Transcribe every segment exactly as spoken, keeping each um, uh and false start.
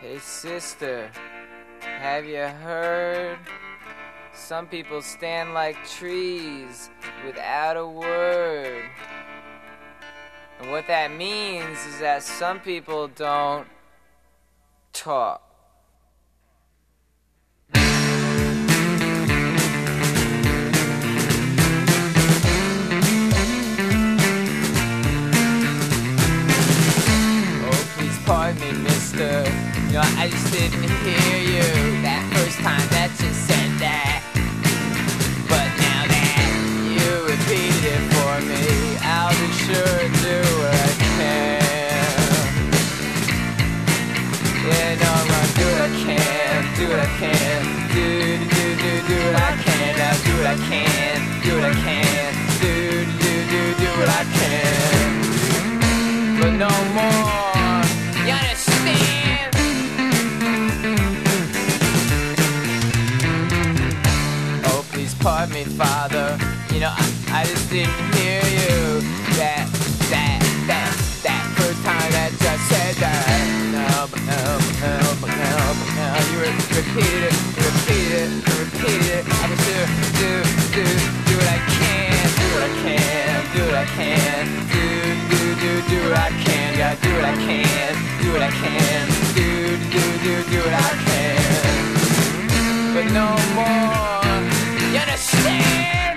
Hey sister, have you heard? Some people stand like trees without a word. And what that means is that some people don't talk. Oh, please pardon me, mister. You know, I just didn't hear you that first time that you said that. But now that you repeated it for me, I'll be sure to do what I can. Yeah, no, I'm gonna do what I can, do what I can, do, do, do, do, do what I can, now do what I can, do what I can, do, do, do, do what I can. But no more, you understand? Pardon me, Father, you know, I, I just didn't hear you that, that, that, that first time that you said that. No, but no, but no, but no, but no, you re- repeated it, you repeated it, you repeated it. I can do, do, do, do what I can, do what I can, do what I can, do, do, do, do what I can, gotta do what I can, do what I can, do, do, do, do what I can, but no more. You understand?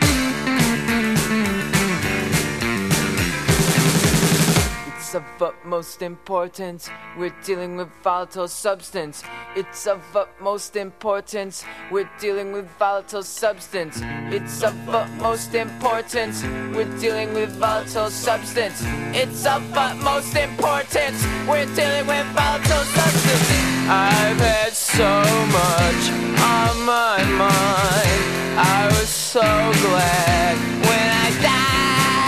It's of utmost importance. We're dealing with volatile substance. It's of utmost importance. We're dealing with volatile substance. It's of utmost importance. We're dealing with volatile substance. It's of utmost importance. We're dealing with volatile substance. I've had so much on my mind. I was so glad when I died.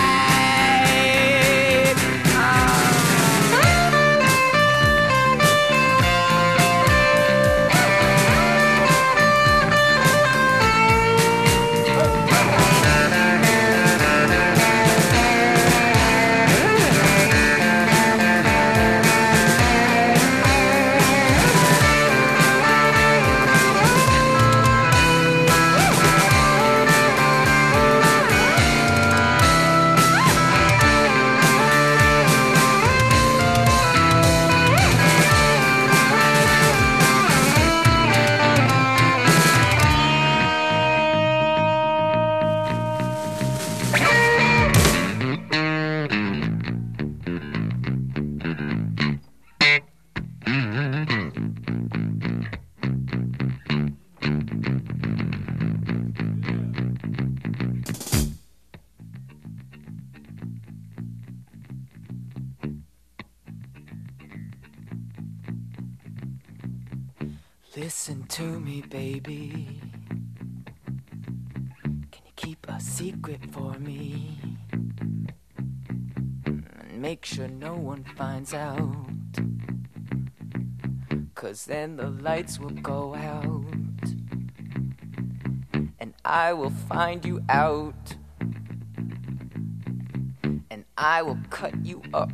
Listen to me, baby. Can you keep a secret for me? And make sure no one finds out. 'Cause then the lights will go out. And I will find you out. And I will cut you up.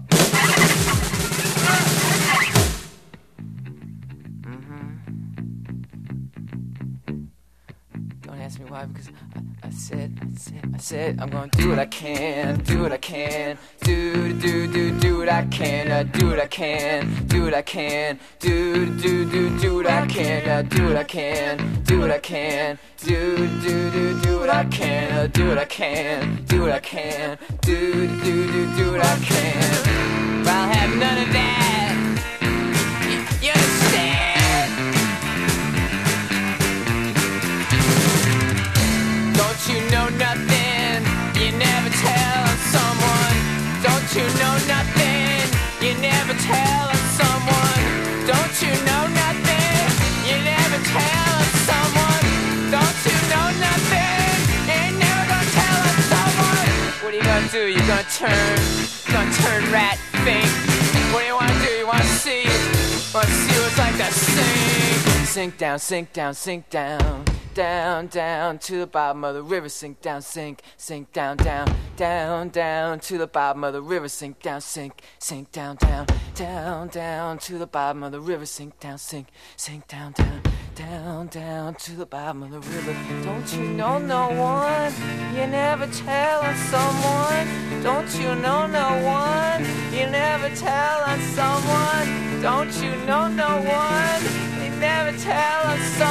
Ask me why, because I, I said, I said, I said, I'm gonna do what I can, do what I can, do, do, do, do what I can, uh, do what I can, do what I can, do, do, do, do what I can, uh, do what I can, do what I can, do, do, do, do what I can, uh, do what I can, do what I can, do, do, do, do what I can. But I'll have none of that. You, you understand? You know nothing, you never tell on someone. Don't you know nothing, you never tell on someone. Don't you know nothing, you never tell on someone. Don't you know nothing, you're never gonna tell on someone. What are you gonna do? You're gonna turn, you're gonna turn rat think. What do you wanna do? You wanna see, you wanna see what it's like to sink. Sink down, sink down, sink down. down, down to the bottom of the river. Sink down, sink, sink down, down, down, down to the bottom of the river. Sink down, sink, sink down, down, down, down to the bottom of the river. Sink down, sink, sink down, down, down, down to the bottom of the river. Don't you know no one? You never tell on someone. Don't you know no one? You never tell on someone. Don't you know no one? You never tell on someone.